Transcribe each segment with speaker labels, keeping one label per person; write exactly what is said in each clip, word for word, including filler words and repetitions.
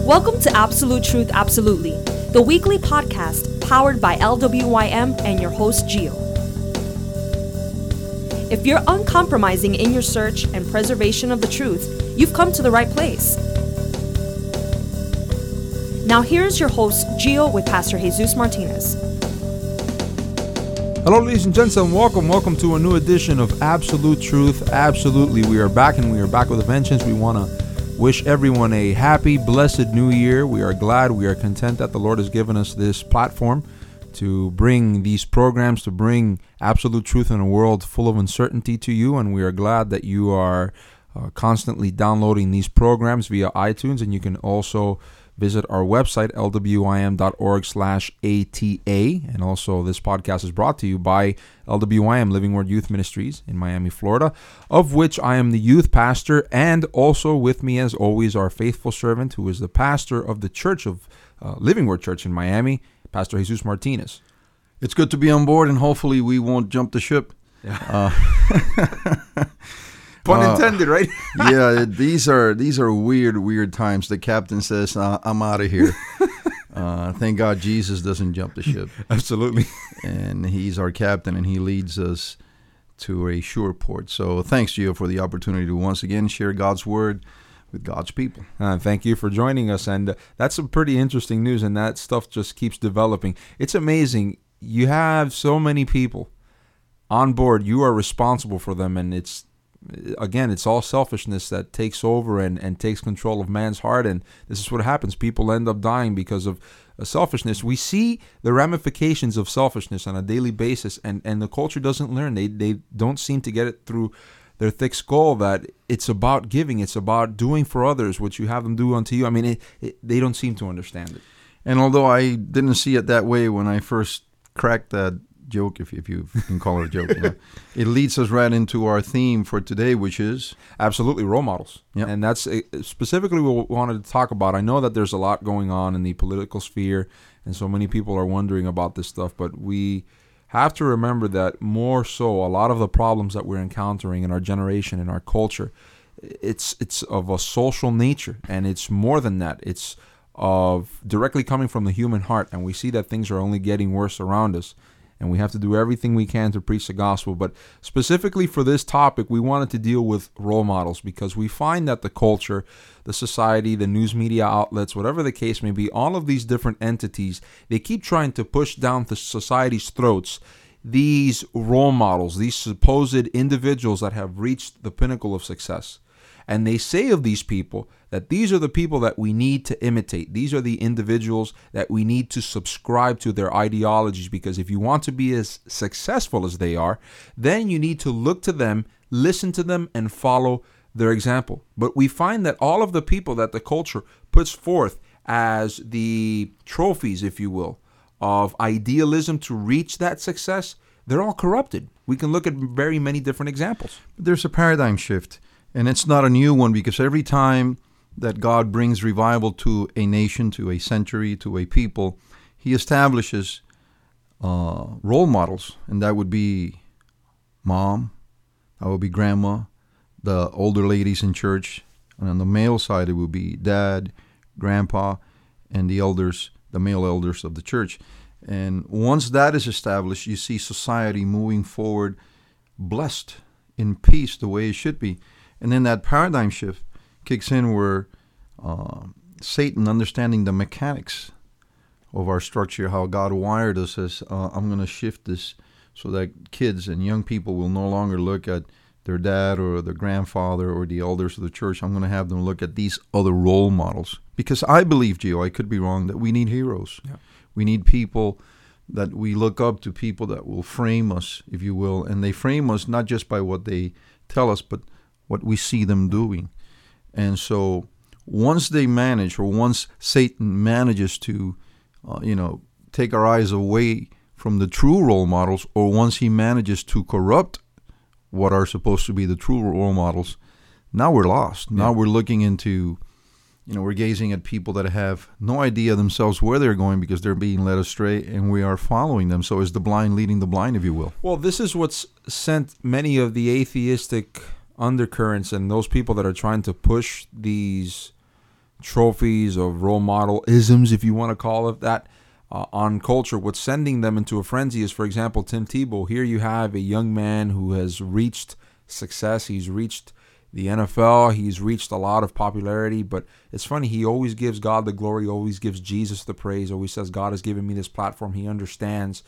Speaker 1: Welcome to Absolute Truth Absolutely, the weekly podcast powered by L W Y M and your host, Gio. If you're uncompromising in your search and preservation of the truth, you've come to the right place. Now here's your host, Gio, with Pastor Jesus Martinez.
Speaker 2: Hello, ladies and gents, and welcome. Welcome to a new edition of Absolute Truth. Absolutely, we are back, and we are back with a vengeance. We want to wish everyone a happy, blessed new year. We are glad, we are content that the Lord has given us this platform to bring these programs, to bring absolute truth in a world full of uncertainty to you, and we are glad that you are uh, constantly downloading these programs via iTunes, and you can also visit our website, L W I M dot org slash A T A. And also, this podcast is brought to you by L W I M, Living Word Youth Ministries in Miami, Florida, of which I am the youth pastor. And also with me, as always, our faithful servant, who is the pastor of the Church of uh, Living Word Church in Miami, Pastor Jesus Martinez.
Speaker 3: It's good to be on board, and hopefully we won't jump the ship.
Speaker 2: Yeah. Uh, Pun intended, right?
Speaker 3: yeah, these are these are weird, weird times. The captain says, uh, I'm out of here. uh, thank God Jesus doesn't jump the ship.
Speaker 2: Absolutely.
Speaker 3: And he's our captain, and he leads us to a sure port. So thanks, Gio, for the opportunity to once again share God's word with God's people.
Speaker 2: Uh, thank you for joining us. And uh, that's some pretty interesting news, and that stuff just keeps developing. It's amazing. You have so many people on board. You are responsible for them, and it's Again, it's all selfishness that takes over and, and takes control of man's heart, and this is what happens. People end up dying because of uh, selfishness. We see the ramifications of selfishness on a daily basis, and, and the culture doesn't learn. They they don't seem to get it through their thick skull that it's about giving, it's about doing for others what you have them do unto you. I mean, it, it, they don't seem to understand it.
Speaker 3: And although I didn't see it that way when I first cracked that joke, if, if you can call it a joke, you know, it leads us right into our theme for today, which is
Speaker 2: absolutely role models.
Speaker 3: Yep.
Speaker 2: And that's specifically what we wanted to talk about. I know that there's a lot going on in the political sphere, and so many people are wondering about this stuff, but we have to remember that more so, a lot of the problems that we're encountering in our generation, in our culture, it's it's of a social nature, and it's more than that. It's of directly coming from the human heart, and we see that things are only getting worse around us. And we have to do everything we can to preach the gospel. But specifically for this topic, we wanted to deal with role models, because we find that the culture, the society, the news media outlets, whatever the case may be, all of these different entities, they keep trying to push down the society's throats these role models, these supposed individuals that have reached the pinnacle of success. And they say of these people that these are the people that we need to imitate. These are the individuals that we need to subscribe to their ideologies, because if you want to be as successful as they are, then you need to look to them, listen to them, and follow their example. But we find that all of the people that the culture puts forth as the trophies, if you will, of idealism to reach that success, they're all corrupted. We can look at very many different examples.
Speaker 3: There's a paradigm shift. And it's not a new one, because every time that God brings revival to a nation, to a century, to a people, he establishes uh, role models. And that would be mom, that would be grandma, the older ladies in church. And on the male side, it would be dad, grandpa, and the elders, the male elders of the church. And once that is established, you see society moving forward, blessed, in peace, the way it should be. And then that paradigm shift kicks in where uh, Satan, understanding the mechanics of our structure, how God wired us, says, uh, I'm going to shift this so that kids and young people will no longer look at their dad or their grandfather or the elders of the church. I'm going to have them look at these other role models. Because I believe, Gio, I could be wrong, that we need heroes. Yeah. We need people that we look up to, people that will frame us, if you will. And they frame us not just by what they tell us, but what we see them doing. And so once they manage, or once Satan manages to, uh, you know, take our eyes away from the true role models, or once he manages to corrupt what are supposed to be the true role models, now we're lost. Yeah. Now we're looking into, you know, we're gazing at people that have no idea themselves where they're going, because they're being led astray, and we are following them. So is the blind leading the blind, if you will?
Speaker 2: Well, this is what's sent many of the atheistic undercurrents and those people that are trying to push these trophies, of role model isms, if you want to call it that, uh, on culture. What's sending them into a frenzy is, for example, Tim Tebow. Here you have a young man who has reached success. He's reached the N F L. He's reached a lot of popularity. But it's funny, he always gives God the glory, always gives Jesus the praise, always says, God has given me this platform. He understands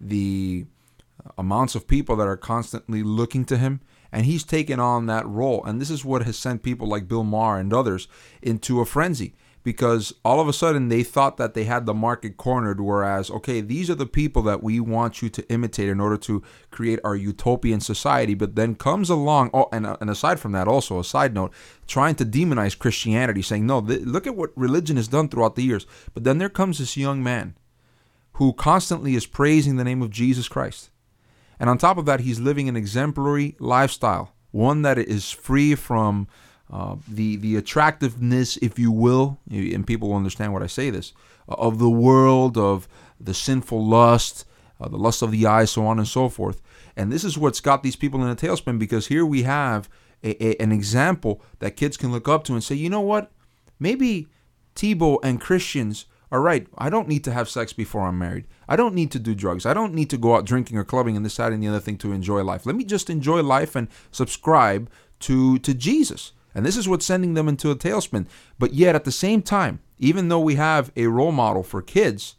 Speaker 2: the amounts of people that are constantly looking to him, and he's taken on that role. And this is what has sent people like Bill Maher and others into a frenzy, because all of a sudden they thought that they had the market cornered, whereas, okay, these are the people that we want you to imitate in order to create our utopian society. But then comes along, oh, and, and aside from that, also a side note, trying to demonize Christianity, saying, no, th- look at what religion has done throughout the years. But then there comes this young man who constantly is praising the name of Jesus Christ. And on top of that, he's living an exemplary lifestyle, one that is free from uh, the the attractiveness, if you will, and people will understand what I say this, of the world, of the sinful lust, uh, the lust of the eye, so on and so forth. And this is what's got these people in a tailspin, because here we have a, a, an example that kids can look up to and say, you know what, maybe Tebow and Christians are right. I don't need to have sex before I'm married. I don't need to do drugs. I don't need to go out drinking or clubbing and this, that, and the other thing to enjoy life. Let me just enjoy life and subscribe to, to Jesus. And this is what's sending them into a tailspin. But yet at the same time, even though we have a role model for kids,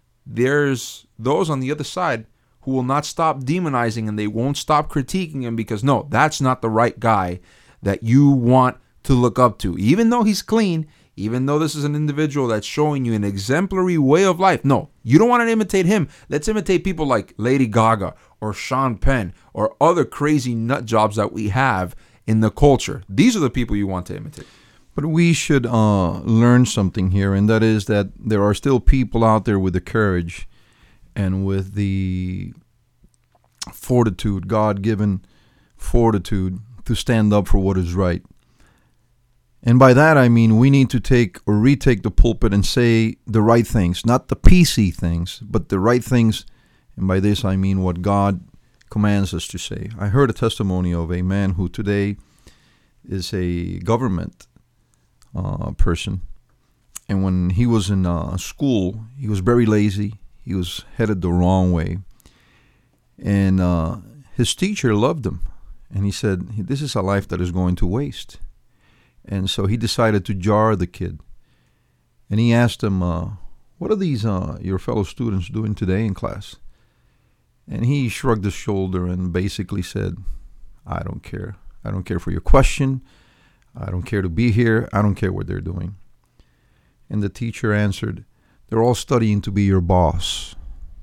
Speaker 2: there's those on the other side who will not stop demonizing, and they won't stop critiquing him because, no, that's not the right guy that you want to look up to. Even though he's clean, even though this is an individual that's showing you an exemplary way of life. No, you don't want to imitate him. Let's imitate people like Lady Gaga or Sean Penn or other crazy nut jobs that we have in the culture. These are the people you want to imitate.
Speaker 3: But we should uh, learn something here, and that is that there are still people out there with the courage and with the fortitude, God-given fortitude, to stand up for what is right. And by that, I mean we need to take or retake the pulpit and say the right things, not the P C things, but the right things. And by this, I mean what God commands us to say. I heard a testimony of a man who today is a government uh, person. And when he was in uh, school, he was very lazy. He was headed the wrong way. And uh, his teacher loved him. And he said, this is a life that is going to waste. And so he decided to jar the kid. And he asked him, uh, what are these uh, your fellow students doing today in class? And he shrugged his shoulder and basically said, I don't care. I don't care for your question. I don't care to be here. I don't care what they're doing. And the teacher answered, they're all studying to be your boss.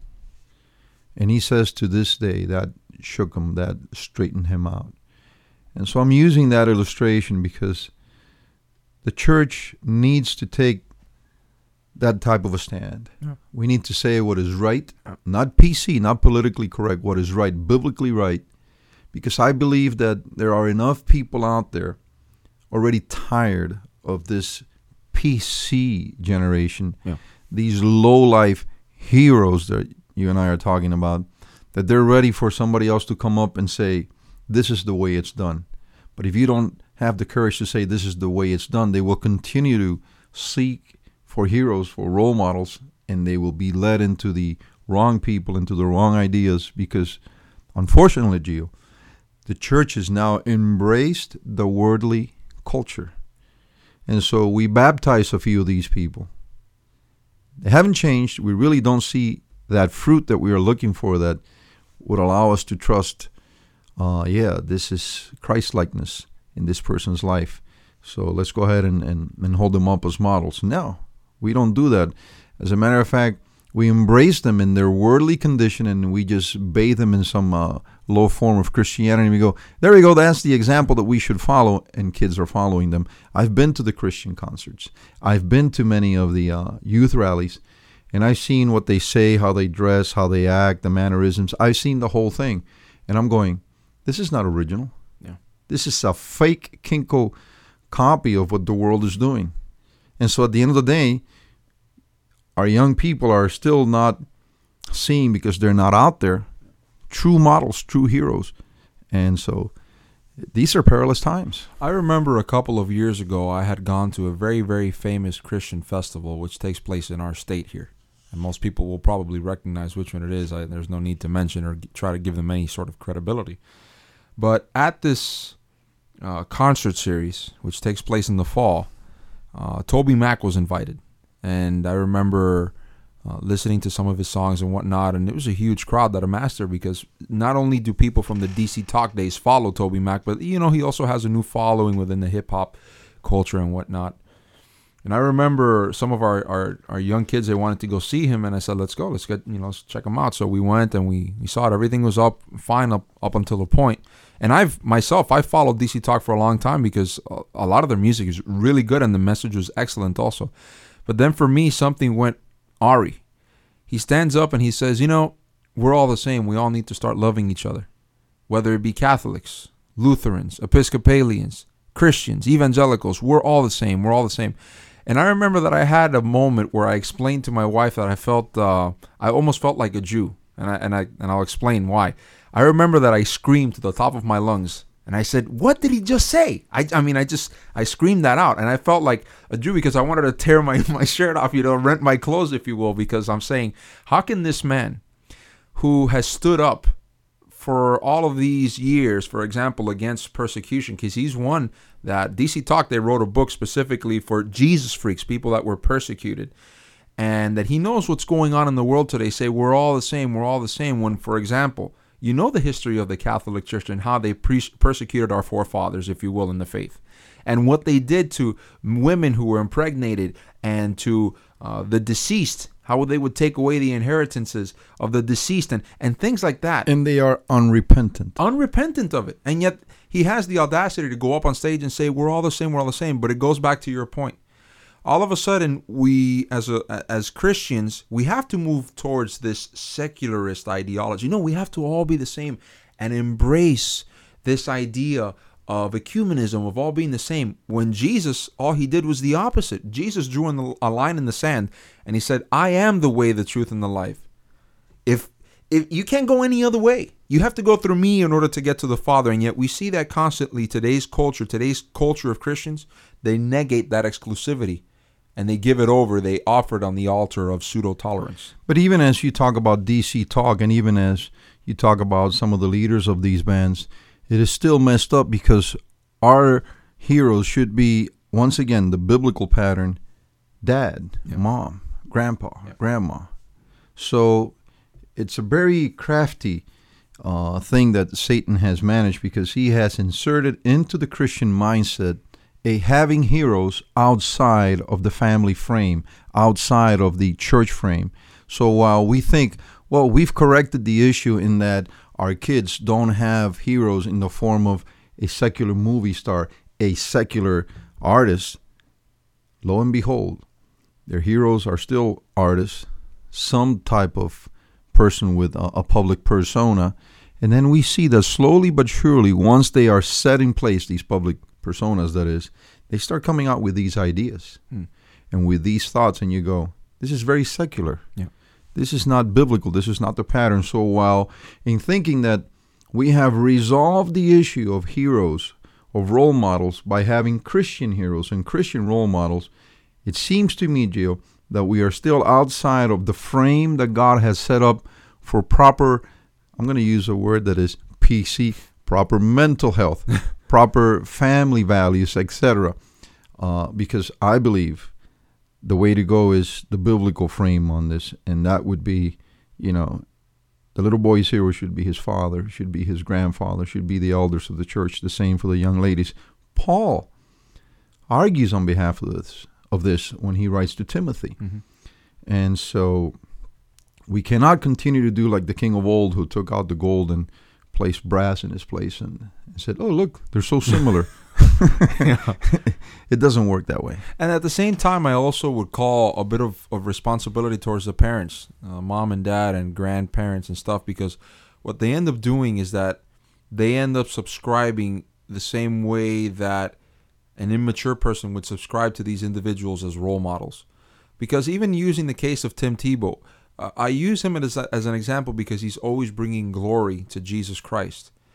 Speaker 3: And he says to this day, that shook him, that straightened him out. And so I'm using that illustration because the church needs to take that type of a stand. Yeah. We need to say what is right, not P C, not politically correct, what is right, biblically right. Because I believe that there are enough people out there already tired of this P C generation, yeah. these low-life heroes that you and I are talking about, that they're ready for somebody else to come up and say, this is the way it's done. But if you don't have the courage to say this is the way it's done, they will continue to seek for heroes, for role models, and they will be led into the wrong people, into the wrong ideas, because unfortunately, Gio, the church has now embraced the worldly culture. And so we baptize a few of these people. They haven't changed. We really don't see that fruit that we are looking for that would allow us to trust, uh, yeah, this is Christ-likeness in this person's life. So let's go ahead and, and, and hold them up as models. No, we don't do that. As a matter of fact, we embrace them in their worldly condition and we just bathe them in some uh, low form of Christianity. And we go, there we go, that's the example that we should follow, and kids are following them. I've been to the Christian concerts. I've been to many of the uh, youth rallies, and I've seen what they say, how they dress, how they act, the mannerisms. I've seen the whole thing. And I'm going, this is not original. Yeah. This is a fake Kinko copy of what the world is doing. And so at the end of the day, our young people are still not seeing, because they're not out there, true models, true heroes. And so these are perilous times.
Speaker 2: I remember a couple of years ago, I had gone to a very, very famous Christian festival, which takes place in our state here. And most people will probably recognize which one it is. I, there's no need to mention or g- try to give them any sort of credibility. But at this uh, concert series, which takes place in the fall, uh, Toby Mac was invited. And I remember uh, listening to some of his songs and whatnot, and it was a huge crowd that amassed there because not only do people from the D C Talk days follow Toby Mac, but, you know, he also has a new following within the hip-hop culture and whatnot. And I remember some of our, our, our young kids, they wanted to go see him, and I said, let's go, let's get, you know, let's check him out. So we went and we, we saw it. Everything was up fine up, up until a point. And I've, myself, I followed D C Talk for a long time because a, a lot of their music is really good and the message was excellent also. But then for me, something went Ari. He stands up and he says, you know, we're all the same. We all need to start loving each other, whether it be Catholics, Lutherans, Episcopalians, Christians, evangelicals. We're all the same. We're all the same. And I remember that I had a moment where I explained to my wife that I felt, uh, I almost felt like a Jew. And I, and I, and I'll explain why. I remember that I screamed to the top of my lungs. And I said, what did he just say? I, I mean, I just, I screamed that out. And I felt like a Jew because I wanted to tear my, my shirt off, you know, rent my clothes, if you will, because I'm saying, how can this man who has stood up for all of these years, for example, against persecution, because he's one that D C Talk, they wrote a book specifically for Jesus freaks, people that were persecuted, and that he knows what's going on in the world today, say we're all the same, we're all the same, when, for example, you know the history of the Catholic Church and how they pre- persecuted our forefathers, if you will, in the faith, and what they did to women who were impregnated and to uh, the deceased, how they would take away the inheritances of the deceased and, and things like that.
Speaker 3: And they are unrepentant.
Speaker 2: Unrepentant of it. And yet he has the audacity to go up on stage and say, we're all the same, we're all the same. But it goes back to your point. All of a sudden, we, as a, as Christians, we have to move towards this secularist ideology. No, we have to all be the same and embrace this idea of ecumenism, of all being the same. When Jesus, all he did was the opposite. Jesus drew in the, a line in the sand, and he said, I am the way, the truth, and the life. If if you can't go any other way, you have to go through me in order to get to the Father. And yet we see that constantly. Today's culture, today's culture of Christians, they negate that exclusivity, and they give it over. They offer it on the altar of pseudo-tolerance.
Speaker 3: But even as you talk about D C Talk, and even as you talk about some of the leaders of these bands, it is still messed up because our heroes should be, once again, the biblical pattern: dad, yep. mom, grandpa, yep. grandma. So it's a very crafty uh, thing that Satan has managed, because he has inserted into the Christian mindset a having heroes outside of the family frame, outside of the church frame. So while we think, well, we've corrected the issue in that our kids don't have heroes in the form of a secular movie star, a secular artist, lo and behold, their heroes are still artists, some type of person with a, a public persona. And then we see that slowly but surely, once they are set in place, these public personas, that is, they start coming out with these ideas hmm. and with these thoughts, and you go, this is very secular.
Speaker 2: Yeah.
Speaker 3: This is not biblical. This is not the pattern. So while in thinking that we have resolved the issue of heroes, of role models, by having Christian heroes and Christian role models, it seems to me, Gio, that we are still outside of the frame that God has set up for proper, I'm going to use a word that is P C, proper mental health, proper family values, et cetera. Uh, because I believe the way to go is the biblical frame on this, and that would be, you know, the little boy's hero should be his father, should be his grandfather, should be the elders of the church. The same for the young ladies. Paul argues on behalf of this, of this when he writes to Timothy. Mm-hmm. And so we cannot continue to do like the king of old, who took out the gold and placed brass in his place and, and said, oh, look, they're so similar.
Speaker 2: Yeah.
Speaker 3: It doesn't work that way.
Speaker 2: And at the same time, I also would call a bit of, of responsibility towards the parents, uh, mom and dad and grandparents and stuff, because what they end up doing is that they end up subscribing the same way that an immature person would subscribe to these individuals as role models. Because even using the case of Tim Tebow, uh, I use him as, a, as an example because he's always bringing glory to Jesus Christ.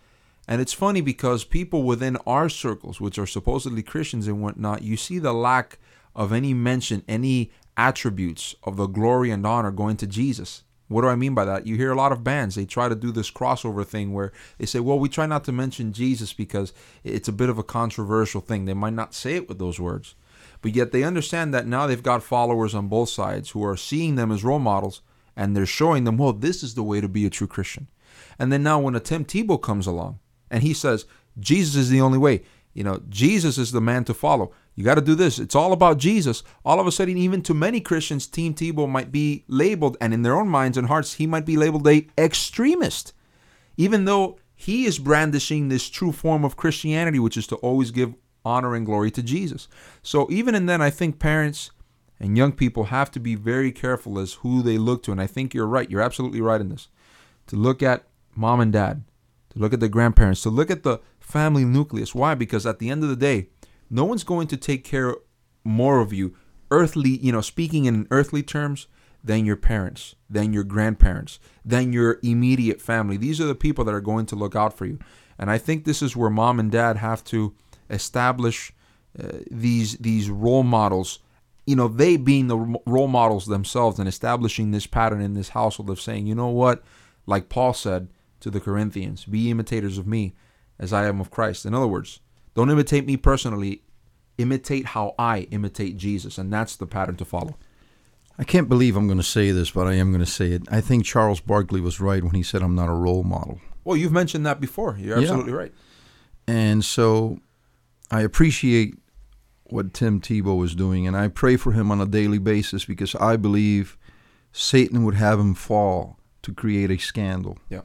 Speaker 2: And it's funny because people within our circles, which are supposedly Christians and whatnot, you see the lack of any mention, any attributes of the glory and honor going to Jesus. What do I mean by that? You hear a lot of bands, they try to do this crossover thing where they say, well, we try not to mention Jesus because it's a bit of a controversial thing. They might not say it with those words, but yet they understand that now they've got followers on both sides who are seeing them as role models, and they're showing them, well, this is the way to be a true Christian. And then now when a Tim Tebow comes along and he says, Jesus is the only way, you know, Jesus is the man to follow. You got to do this. It's all about Jesus. All of a sudden, even to many Christians, Tim Tebow might be labeled, and in their own minds and hearts, he might be labeled a extremist, even though he is brandishing this true form of Christianity, which is to always give honor and glory to Jesus. So even in that, I think parents and young people have to be very careful as who they look to. And I think you're right. You're absolutely right in this. To look at mom and dad, to look at the grandparents, to look at the family nucleus. Why? Because at the end of the day, no one's going to take care more of you, earthly, you know, speaking in earthly terms, than your parents, than your grandparents, than your immediate family. These are the people that are going to look out for you. And I think this is where mom and dad have to establish uh, these these role models, you know, they being the role models themselves and establishing this pattern in this household of saying, you know what, like Paul said to the Corinthians, be imitators of me as I am of Christ. In other words, don't imitate me personally. Imitate how I imitate Jesus. And that's the pattern to follow.
Speaker 3: I can't believe I'm going to say this, but I am going to say it. I think Charles Barkley was right when he said I'm not a role model.
Speaker 2: Well, you've mentioned that before. You're absolutely yeah. right.
Speaker 3: And so I appreciate what Tim Tebow is doing, and I pray for him on a daily basis because I believe Satan would have him fall to create a scandal.
Speaker 2: Yeah.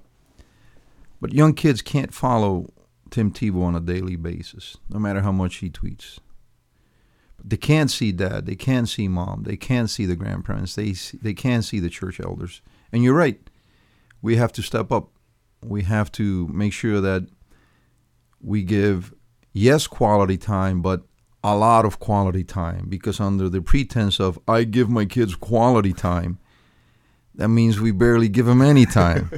Speaker 3: But young kids can't follow Tim Tebow on a daily basis, no matter how much he tweets. But they can't see dad, they can't see mom, they can't see the grandparents, they see, they can't see the church elders. And you're right, we have to step up. We have to make sure that we give, yes, quality time, but a lot of quality time, because under the pretense of, I give my kids quality time, that means we barely give them any time.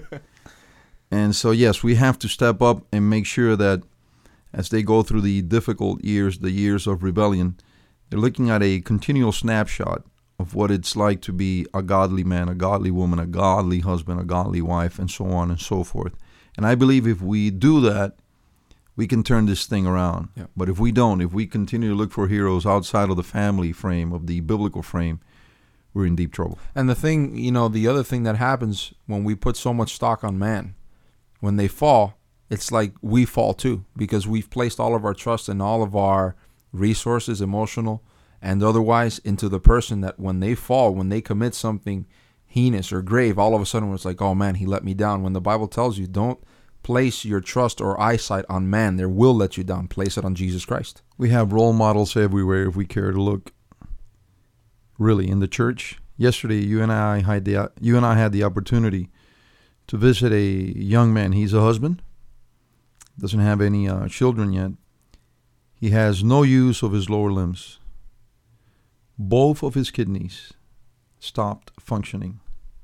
Speaker 3: And so, yes, we have to step up and make sure that as they go through the difficult years, the years of rebellion, they're looking at a continual snapshot of what it's like to be a godly man, a godly woman, a godly husband, a godly wife, and so on and so forth. And I believe if we do that, we can turn this thing around.
Speaker 2: Yeah.
Speaker 3: But if we don't, if we continue to look for heroes outside of the family frame, of the biblical frame, we're in deep trouble.
Speaker 2: And the thing, you know, the other thing that happens when we put so much stock on man, when they fall, it's like we fall too, because we've placed all of our trust and all of our resources, emotional and otherwise, into the person that when they fall, when they commit something heinous or grave, all of a sudden it's like, oh man, he let me down. When the Bible tells you, don't place your trust or eyesight on man, they will let you down. Place it on Jesus Christ.
Speaker 3: We have role models everywhere if we care to look. Really, in the church. Yesterday, you and I had the you and I had the opportunity to visit a young man. He's a husband, doesn't have any uh, children yet. He has no use of his lower limbs. Both of his kidneys stopped functioning.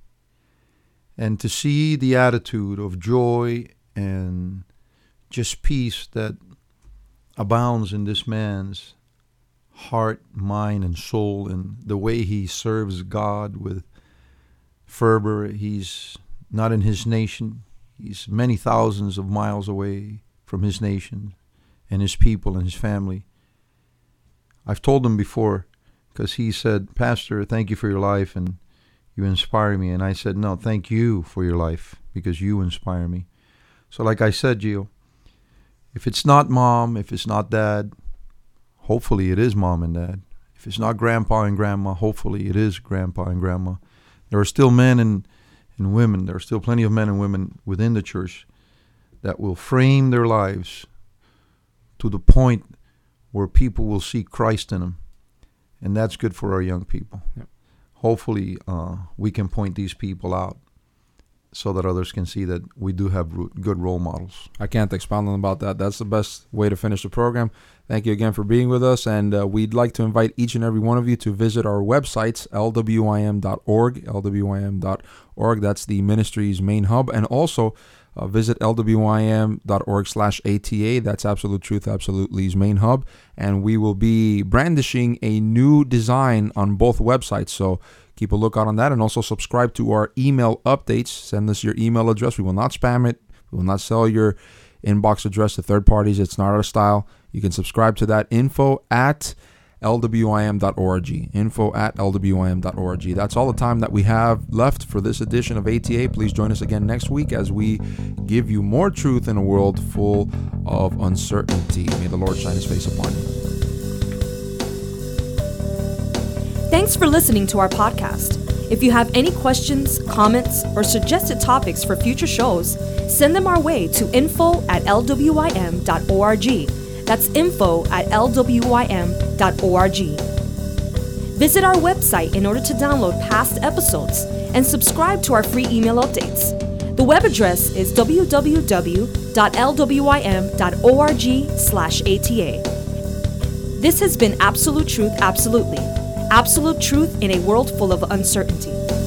Speaker 3: And to see the attitude of joy and just peace that abounds in this man's heart, mind, and soul, and the way he serves God with fervor. He's not in his nation. He's many thousands of miles away from his nation and his people and his family. I've told him before, because he said, Pastor, thank you for your life, and you inspire me. And I said, no, thank you for your life, because you inspire me. So like I said, Gio, if it's not mom, if it's not dad, hopefully it is mom and dad. If it's not grandpa and grandma, hopefully it is grandpa and grandma. There are still men and, and women, there are still plenty of men and women within the church that will frame their lives to the point where people will see Christ in them. And that's good for our young people.
Speaker 2: Yep.
Speaker 3: Hopefully uh, we can point these people out so that others can see that we do have good role models.
Speaker 2: I can't expound on about that. That's the best way to finish the program. Thank you again for being with us, and uh, we'd like to invite each and every one of you to visit our websites, L W I M dot org, L W I M dot org. That's the ministry's main hub, and also uh, visit L W I M dot org slash A T A. That's Absolute Truth, Absolutely's main hub. And we will be brandishing a new design on both websites. So keep a lookout on that, and also subscribe to our email updates. Send us your email address. We will not spam it. We will not sell your inbox address to third parties. It's not our style. You can subscribe to that. Info at L W I M dot org. Info at L W I M dot org. That's all the time that we have left for this edition of A T A. Please join us again next week as we give you more truth in a world full of uncertainty. May the Lord shine his face upon you.
Speaker 1: Thanks for listening to our podcast. If you have any questions, comments, or suggested topics for future shows, send them our way to info at L W I M dot org. That's info at L W I M dot org. Visit our website in order to download past episodes and subscribe to our free email updates. The web address is w w w dot L W I M dot org slash A T A. This has been Absolute Truth, Absolutely. Absolute truth in a world full of uncertainty.